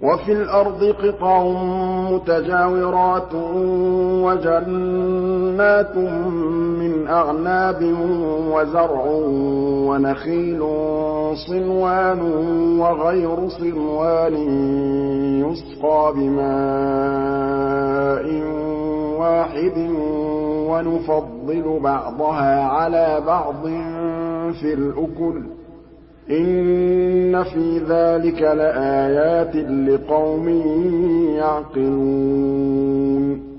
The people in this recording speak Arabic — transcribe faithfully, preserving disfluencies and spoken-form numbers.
وَفِي الْأَرْضِ قِطَعٌ مُّتَجَاوِرَاتٌ وَجَنَّاتٌ مِّنْ أَعْنَابٍ وَزَرْعٌ وَنَخِيلٌ صِنْوَانٌ وَغَيْرُ صِنْوَانٍ يُسْقَىٰ بِمَاءٍ وَاحِدٍ وَنُفَضِّلُ بَعْضَهَا عَلَىٰ بَعْضٍ فِي الْأُكُلِ ۚ إِنَّ فِي ذَٰلِكَ لَآيَاتٍ لِّقَوْمٍ يَعْقِلُونَ